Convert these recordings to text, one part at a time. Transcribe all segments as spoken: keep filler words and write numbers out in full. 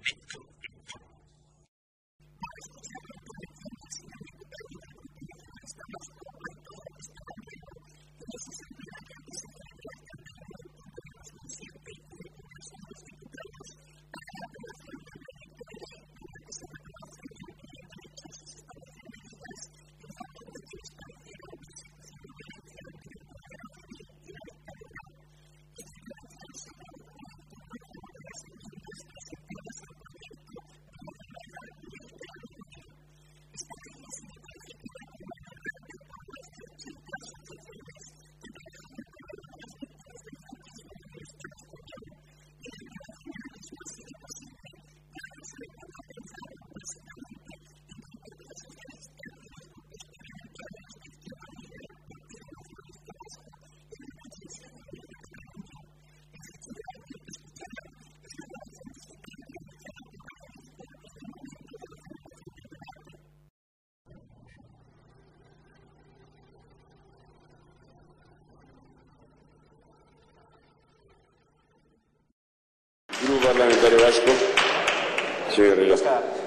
Grupo Parlamentario Vasco. Señor Rila.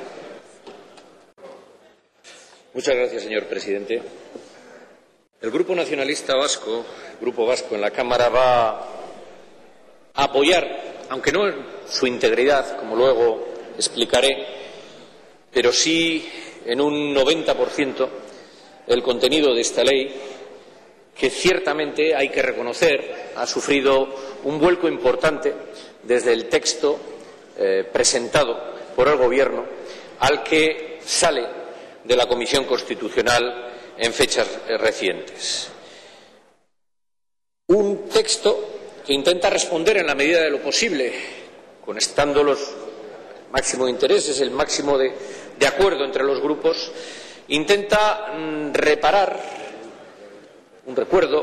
Muchas gracias, señor presidente. El Grupo Nacionalista Vasco, el Grupo Vasco en la Cámara, va a apoyar, aunque no en su integridad, como luego explicaré, pero sí en un noventa por ciento el contenido de esta ley, que ciertamente hay que reconocer ha sufrido un vuelco importante desde el texto eh, presentado por el Gobierno al que sale de la Comisión Constitucional en fechas eh, recientes. Un texto que intenta responder en la medida de lo posible, conectando los máximos intereses, el máximo de, de acuerdo entre los grupos, intenta mm, reparar un recuerdo,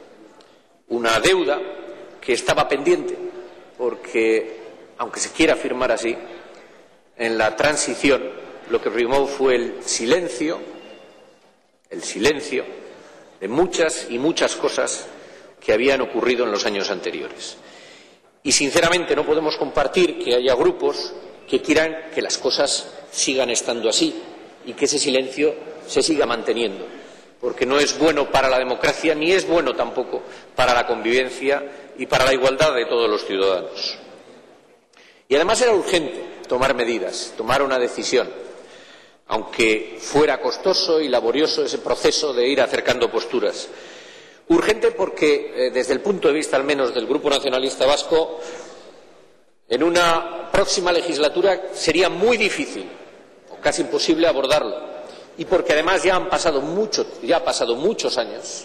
una deuda que estaba pendiente, porque, aunque se quiera afirmar así, en la transición lo que primó fue el silencio, el silencio de muchas y muchas cosas que habían ocurrido en los años anteriores. Y, sinceramente, no podemos compartir que haya grupos que quieran que las cosas sigan estando así y que ese silencio se siga manteniendo, porque no es bueno para la democracia ni es bueno tampoco para la convivencia y para la igualdad de todos los ciudadanos. Y además era urgente tomar medidas, tomar una decisión, aunque fuera costoso y laborioso ese proceso de ir acercando posturas. Urgente porque, eh, desde el punto de vista al menos del Grupo Nacionalista Vasco, en una próxima legislatura sería muy difícil o casi imposible abordarlo. Y porque además ya han pasado mucho, ya ha pasado muchos años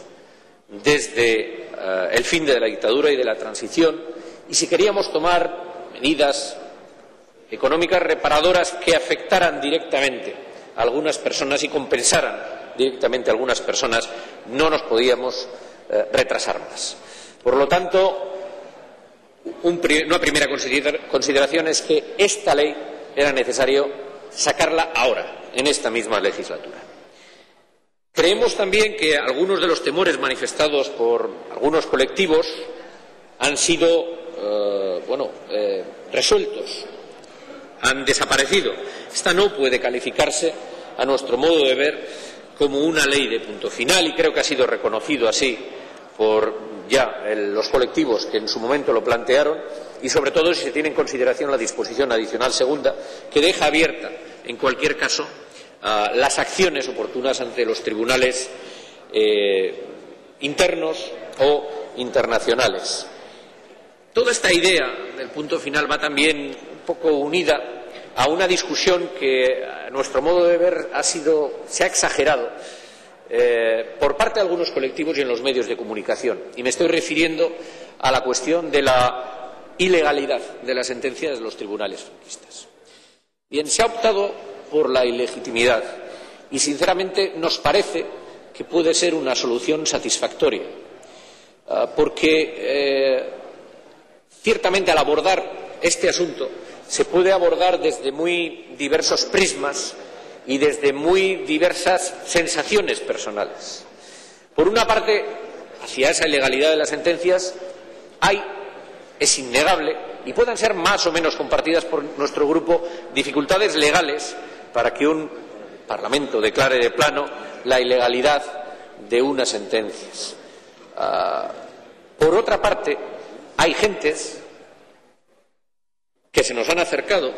desde uh, el fin de la dictadura y de la transición, y si queríamos tomar medidas económicas reparadoras que afectaran directamente a algunas personas y compensaran directamente a algunas personas, no nos podíamos uh, retrasar más. Por lo tanto, un, una primera consideración es que esta ley era necesario sacarla ahora, en esta misma legislatura. Creemos también que algunos de los temores manifestados por algunos colectivos han sido eh, bueno, eh, resueltos, han desaparecido. Esta no puede calificarse, a nuestro modo de ver, como una ley de punto final, y creo que ha sido reconocido así por ya el, los colectivos que en su momento lo plantearon, y sobre todo si se tiene en consideración la disposición adicional segunda, que deja abierta, en cualquier caso, uh, las acciones oportunas ante los tribunales eh, internos o internacionales. Toda esta idea del punto final va también un poco unida a una discusión que, a nuestro modo de ver, ha sido, se ha exagerado eh, por parte de algunos colectivos y en los medios de comunicación. Y me estoy refiriendo a la cuestión de la ilegalidad de las sentencias de los tribunales franquistas. Bien, se ha optado por la ilegitimidad y, sinceramente, nos parece que puede ser una solución satisfactoria, porque eh, ciertamente al abordar este asunto se puede abordar desde muy diversos prismas y desde muy diversas sensaciones personales. Por una parte, hacia esa ilegalidad de las sentencias hay es innegable, y puedan ser más o menos compartidas por nuestro grupo, dificultades legales para que un Parlamento declare de plano la ilegalidad de unas sentencias. Uh, por otra parte, hay gentes que se nos han acercado,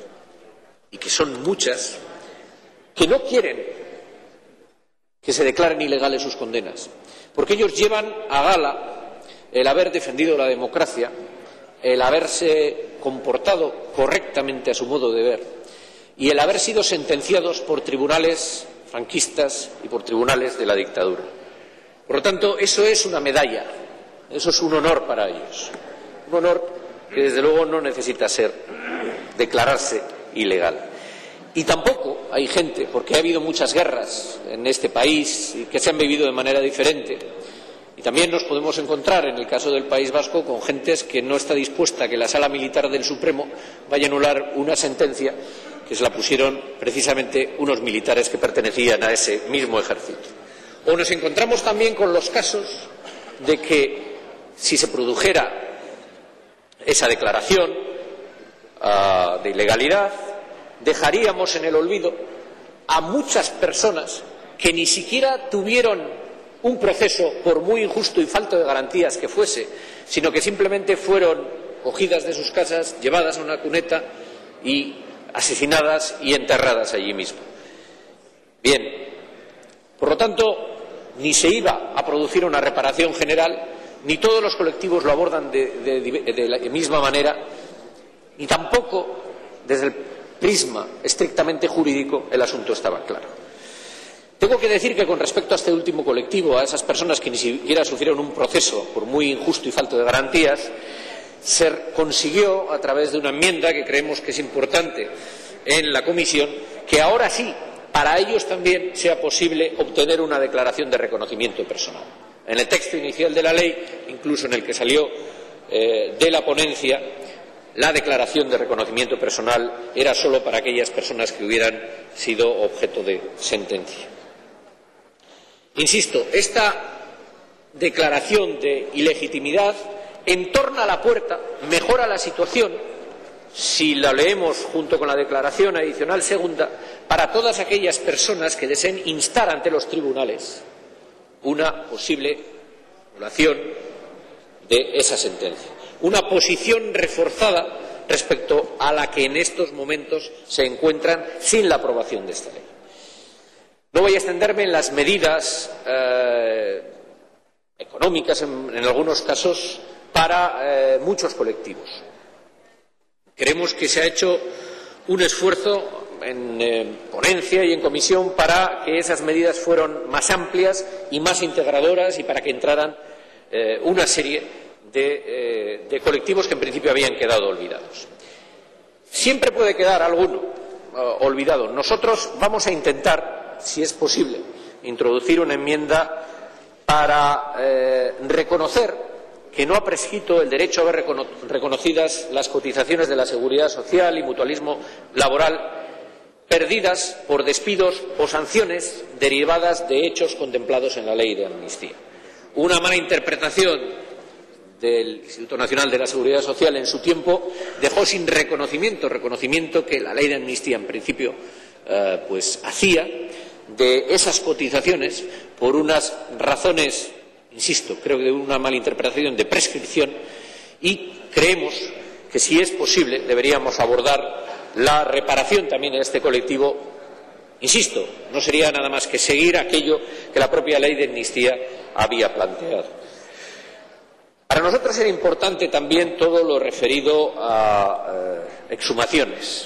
y que son muchas, que no quieren que se declaren ilegales sus condenas, porque ellos llevan a gala el haber defendido la democracia, el haberse comportado correctamente a su modo de ver y el haber sido sentenciados por tribunales franquistas y por tribunales de la dictadura. Por lo tanto, eso es una medalla, eso es un honor para ellos, un honor que desde luego no necesita ser, declararse ilegal. Y tampoco hay gente, porque ha habido muchas guerras en este país y que se han vivido de manera diferente, y también nos podemos encontrar en el caso del País Vasco con gentes que no está dispuesta a que la Sala Militar del Supremo vaya a anular una sentencia que se la pusieron precisamente unos militares que pertenecían a ese mismo ejército. O nos encontramos también con los casos de que si se produjera esa declaración uh, de ilegalidad, dejaríamos en el olvido a muchas personas que ni siquiera tuvieron un proceso, por muy injusto y falto de garantías que fuese, sino que simplemente fueron cogidas de sus casas, llevadas a una cuneta y asesinadas y enterradas allí mismo. Bien, por lo tanto, ni se iba a producir una reparación general, ni todos los colectivos lo abordan de, de, de la misma manera, ni tampoco desde el prisma estrictamente jurídico el asunto estaba claro. Tengo que decir que con respecto a este último colectivo, a esas personas que ni siquiera sufrieron un proceso por muy injusto y falto de garantías, se consiguió a través de una enmienda que creemos que es importante en la comisión, que ahora sí, para ellos también sea posible obtener una declaración de reconocimiento personal. En el texto inicial de la ley, incluso en el que salió eh, de la ponencia, la declaración de reconocimiento personal era solo para aquellas personas que hubieran sido objeto de sentencia. Insisto, esta declaración de ilegitimidad entorna la puerta, mejora la situación, si la leemos junto con la declaración adicional segunda, para todas aquellas personas que deseen instar ante los tribunales una posible anulación de esa sentencia. Una posición reforzada respecto a la que en estos momentos se encuentran sin la aprobación de esta ley. No voy a extenderme en las medidas eh, económicas, en, en algunos casos, para eh, muchos colectivos. Creemos que se ha hecho un esfuerzo en eh, ponencia y en comisión para que esas medidas fueran más amplias y más integradoras y para que entraran eh, una serie de, eh, de colectivos que en principio habían quedado olvidados. Siempre puede quedar alguno uh, olvidado. Nosotros vamos a intentar, si es posible, introducir una enmienda para eh, reconocer que no ha prescrito el derecho a ver recono reconocidas las cotizaciones de la Seguridad Social y mutualismo laboral perdidas por despidos o sanciones derivadas de hechos contemplados en la Ley de Amnistía. Una mala interpretación del Instituto Nacional de la Seguridad Social en su tiempo dejó sin reconocimiento, reconocimiento que la Ley de Amnistía en principio eh, pues hacía de esas cotizaciones por unas razones, insisto, creo que de una malinterpretación de prescripción, y creemos que si es posible deberíamos abordar la reparación también en este colectivo. Insisto, no sería nada más que seguir aquello que la propia Ley de Amnistía había planteado. Para nosotros era importante también todo lo referido a eh, exhumaciones.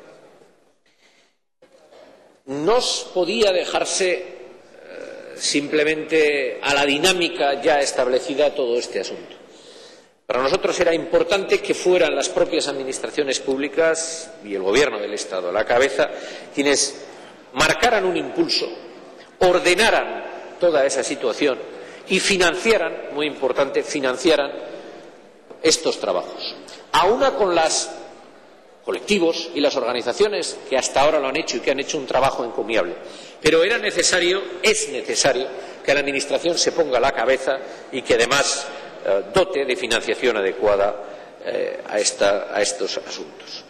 No podía dejarse eh, simplemente a la dinámica ya establecida todo este asunto. Para nosotros era importante que fueran las propias administraciones públicas y el Gobierno del Estado a la cabeza quienes marcaran un impulso, ordenaran toda esa situación y financiaran, muy importante, financiaran estos trabajos. Aúna con los colectivos y las organizaciones que hasta ahora lo han hecho y que han hecho un trabajo encomiable. Pero era necesario, es necesario, que la Administración se ponga a la cabeza y que además eh, dote de financiación adecuada eh, a, esta, a estos asuntos.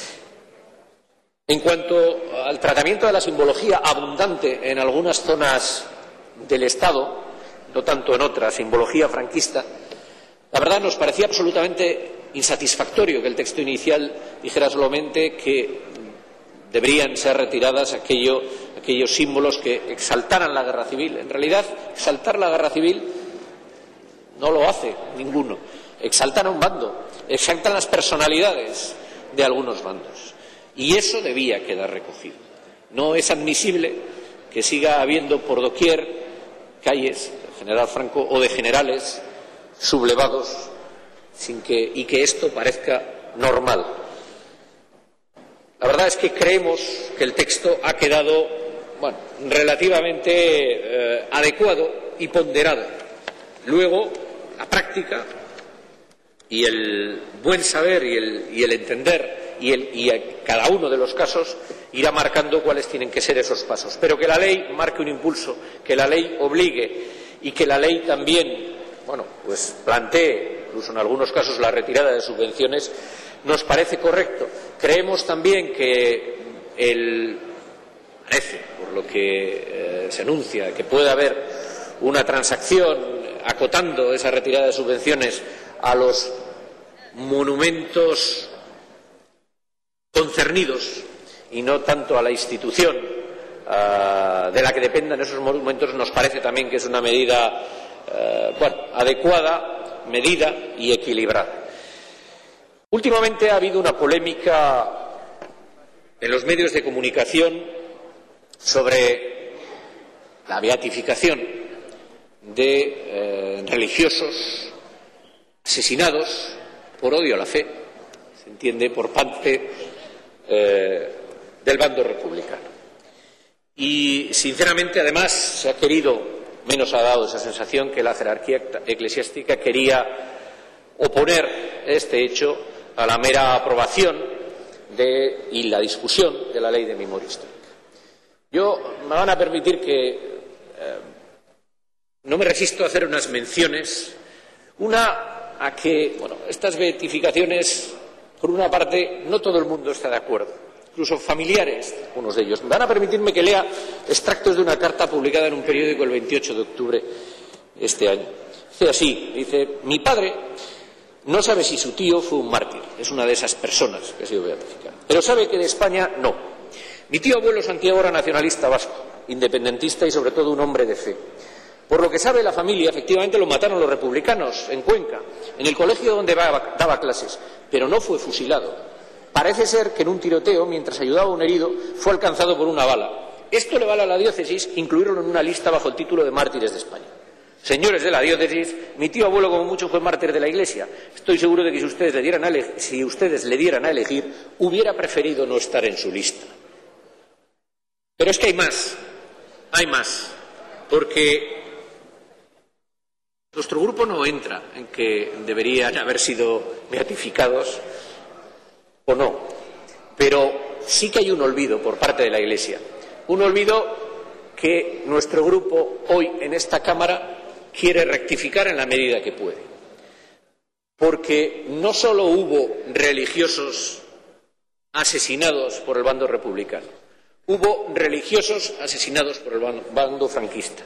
En cuanto al tratamiento de la simbología abundante en algunas zonas del Estado, no tanto en otras, simbología franquista, la verdad nos parecía absolutamente insatisfactorio que el texto inicial dijera solamente que deberían ser retiradas aquello, aquellos símbolos que exaltaran la guerra civil. En realidad, exaltar la guerra civil no lo hace ninguno. Exaltan a un bando, exaltan las personalidades de algunos bandos. Y eso debía quedar recogido. No es admisible que siga habiendo por doquier calles del general Franco o de generales sublevados sin que, y que esto parezca normal. La verdad es que creemos que el texto ha quedado, bueno, relativamente eh, adecuado y ponderado. Luego, la práctica y el buen saber y el, y el entender y, el, y el, cada uno de los casos irá marcando cuáles tienen que ser esos pasos. Pero que la ley marque un impulso, que la ley obligue y que la ley también, bueno, pues plantee, incluso en algunos casos, la retirada de subvenciones, nos parece correcto. Creemos también que el, parece, por lo que eh, se anuncia, que puede haber una transacción acotando esa retirada de subvenciones a los monumentos concernidos y no tanto a la institución uh, de la que dependan esos monumentos, nos parece también que es una medida uh, bueno, adecuada, medida y equilibrada. Últimamente ha habido una polémica en los medios de comunicación sobre la beatificación de eh, religiosos asesinados por odio a la fe, se entiende, por parte eh, del bando republicano. Y, sinceramente, además, se ha querido, menos ha dado esa sensación, que la jerarquía eclesiástica quería oponer este hecho a la mera aprobación de, y la discusión de la ley de memoria histórica. Yo me van a permitir que eh, no me resisto a hacer unas menciones. Una, a que, bueno, estas beatificaciones, por una parte, no todo el mundo está de acuerdo, incluso familiares, unos de ellos. Me van a permitirme que lea extractos de una carta publicada en un periódico el veintiocho de octubre de este año. Dice así, dice: mi padre no sabe si su tío fue un mártir, es una de esas personas que ha sido beatificada, pero sabe que de España no. Mi tío abuelo Santiago era nacionalista vasco, independentista y sobre todo un hombre de fe. Por lo que sabe la familia, efectivamente lo mataron los republicanos en Cuenca, en el colegio donde daba clases, pero no fue fusilado. Parece ser que en un tiroteo, mientras ayudaba a un herido, fue alcanzado por una bala. Esto le vale a la diócesis incluirlo en una lista bajo el título de Mártires de España. Señores de la diócesis, mi tío abuelo como mucho fue mártir de la Iglesia. Estoy seguro de que si ustedes le dieran a elegir, si ustedes le dieran a elegir, hubiera preferido no estar en su lista. Pero es que hay más, hay más, porque nuestro grupo no entra en que deberían haber sido beatificados o no, pero sí que hay un olvido por parte de la Iglesia, un olvido que nuestro grupo hoy en esta Cámara quiere rectificar en la medida que puede, porque no solo hubo religiosos asesinados por el bando republicano, hubo religiosos asesinados por el bando franquista.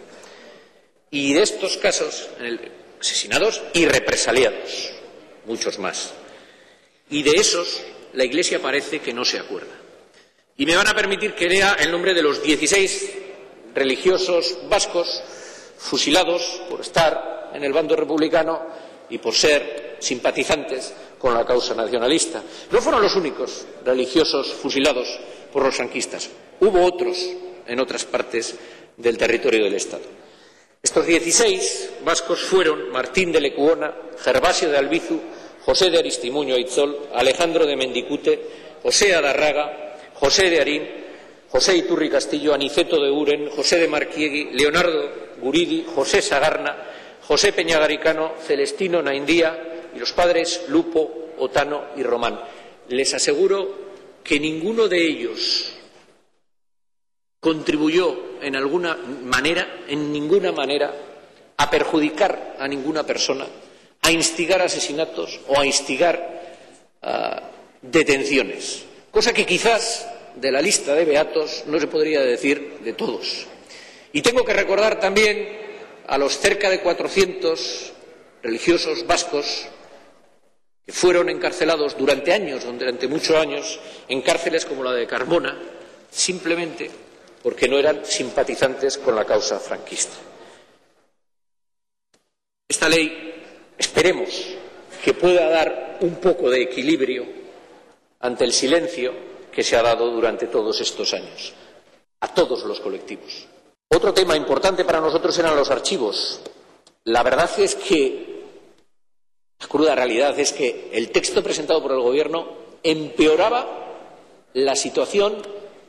Y de estos casos, asesinados y represaliados, muchos más. Y de esos, la Iglesia parece que no se acuerda. Y me van a permitir que lea el nombre de los dieciséis religiosos vascos fusilados por estar en el bando republicano y por ser simpatizantes con la causa nacionalista. No fueron los únicos religiosos fusilados por los franquistas. Hubo otros en otras partes del territorio del Estado. Estos dieciséis vascos fueron Martín de Lecuona, Gervasio de Albizu, José de Aristimuño Aitzol, Alejandro de Mendicute, José Adarraga, José de Arín, José Iturri Castillo, Aniceto de Uren, José de Marquiegui, Leonardo Guridi, José Sagarna, José Peñagaricano, Celestino Naindía y los padres Lupo, Otano y Román. Les aseguro que ninguno de ellos contribuyó en alguna manera, en ninguna manera, a perjudicar a ninguna persona, a instigar asesinatos o a instigar uh, detenciones, cosa que quizás de la lista de beatos no se podría decir de todos. Y tengo que recordar también a los cerca de cuatrocientos religiosos vascos que fueron encarcelados durante años, durante muchos años, en cárceles como la de Carmona, simplemente porque no eran simpatizantes con la causa franquista. Esta ley, esperemos que pueda dar un poco de equilibrio ante el silencio que se ha dado durante todos estos años, a todos los colectivos. Otro tema importante para nosotros eran los archivos. La verdad es que, la cruda realidad es que el texto presentado por el Gobierno empeoraba la situación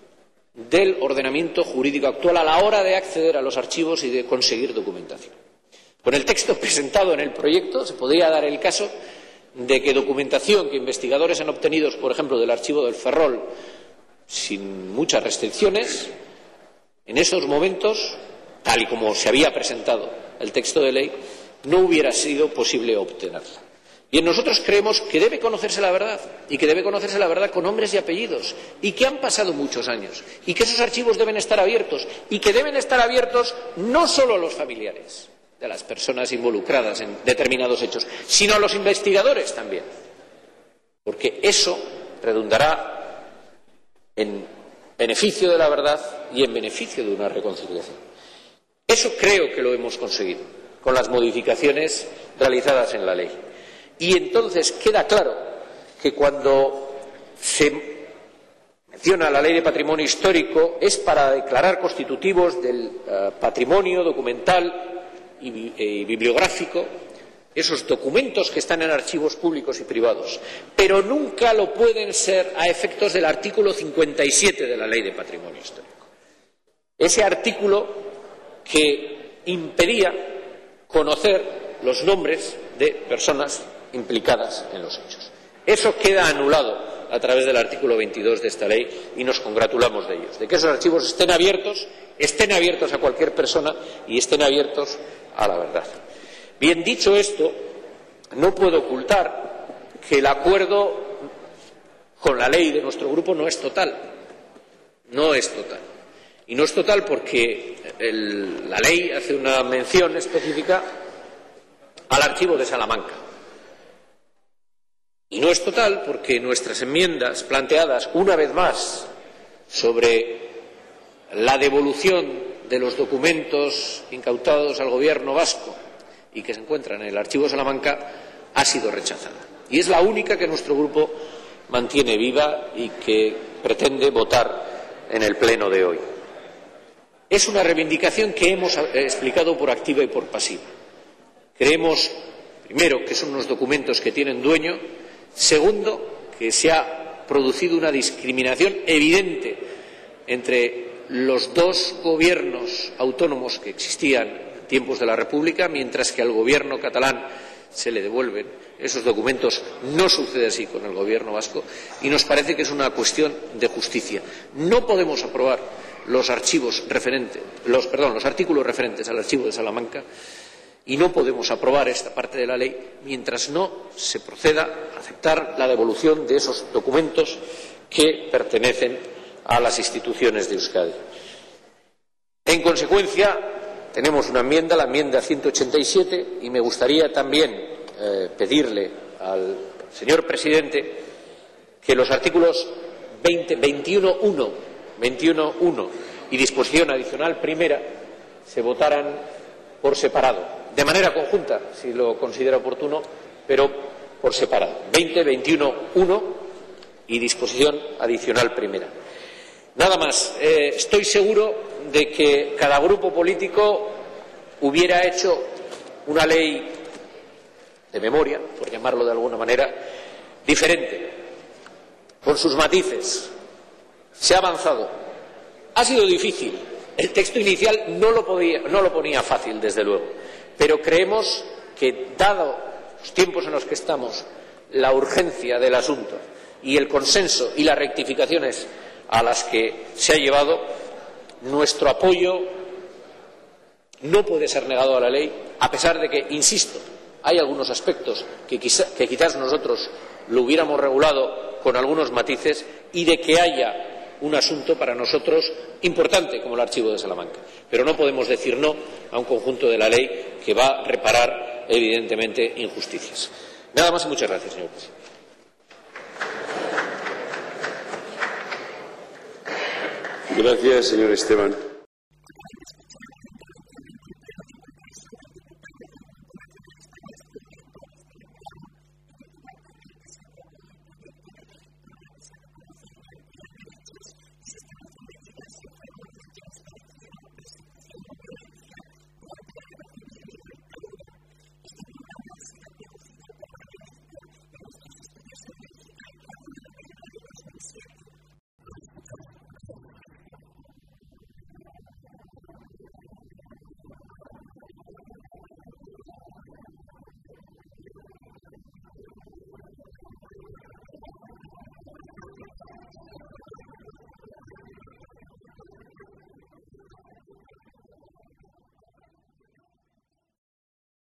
del ordenamiento jurídico actual a la hora de acceder a los archivos y de conseguir documentación. Con el texto presentado en el proyecto se podría dar el caso de que documentación que investigadores han obtenido, por ejemplo, del archivo del Ferrol, sin muchas restricciones, en esos momentos, tal y como se había presentado el texto de ley, no hubiera sido posible obtenerla. Bien, nosotros creemos que debe conocerse la verdad, y que debe conocerse la verdad con nombres y apellidos, y que han pasado muchos años, y que esos archivos deben estar abiertos, y que deben estar abiertos no solo a los familiares de las personas involucradas en determinados hechos, sino a los investigadores también, porque eso redundará en beneficio de la verdad y en beneficio de una reconciliación. Eso creo que lo hemos conseguido con las modificaciones realizadas en la ley. Y entonces queda claro que cuando se menciona la Ley de Patrimonio Histórico es para declarar constitutivos del uh, patrimonio documental y eh, bibliográfico esos documentos que están en archivos públicos y privados, pero nunca lo pueden ser a efectos del artículo cincuenta y siete de la Ley de Patrimonio Histórico. Ese artículo que impedía conocer los nombres de personas implicadas en los hechos. Eso queda anulado a través del artículo veintidós de esta ley y nos congratulamos de ellos, de que esos archivos estén abiertos, estén abiertos a cualquier persona y estén abiertos a la verdad. Bien, dicho esto, no puedo ocultar que el acuerdo con la ley de nuestro grupo no es total. No es total. Y no es total porque el, la ley hace una mención específica al archivo de Salamanca. Y no es total porque nuestras enmiendas planteadas una vez más sobre la devolución de los documentos incautados al Gobierno vasco y que se encuentran en el archivo de Salamanca ha sido rechazada. Y es la única que nuestro grupo mantiene viva y que pretende votar en el pleno de hoy. Es una reivindicación que hemos explicado por activa y por pasiva. Creemos, primero, que son unos documentos que tienen dueño. Segundo, que se ha producido una discriminación evidente entre los dos gobiernos autónomos que existían en tiempos de la República, mientras que al gobierno catalán se le devuelven esos documentos. No sucede así con el gobierno vasco y nos parece que es una cuestión de justicia. No podemos aprobar los archivos referentes, los, perdón, los artículos referentes al archivo de Salamanca y no podemos aprobar esta parte de la ley mientras no se proceda a aceptar la devolución de esos documentos que pertenecen a las instituciones de Euskadi. En consecuencia, tenemos una enmienda, la enmienda ciento ochenta y siete, y me gustaría también eh, pedirle al señor presidente que los artículos veinte, veintiuno punto uno, veintiuno punto uno y disposición adicional primera se votaran por separado. De manera conjunta, si lo considera oportuno, pero por separado. veinte, veintiuno punto uno y disposición adicional primera. Nada más. Eh, estoy seguro de que cada grupo político hubiera hecho una ley de memoria, por llamarlo de alguna manera, diferente, con sus matices. Se ha avanzado. Ha sido difícil. El texto inicial no lo, podía, no lo ponía fácil, desde luego. Pero creemos que, dado los tiempos en los que estamos, la urgencia del asunto y el consenso y las rectificaciones a las que se ha llevado, nuestro apoyo no puede ser negado a la ley, a pesar de que, insisto, hay algunos aspectos que, quizá, que quizás nosotros lo hubiéramos regulado con algunos matices y de que haya un asunto para nosotros importante como el archivo de Salamanca. Pero no podemos decir no a un conjunto de la ley que va a reparar, evidentemente, injusticias. Nada más y muchas gracias, señor presidente. Gracias, señor Esteban.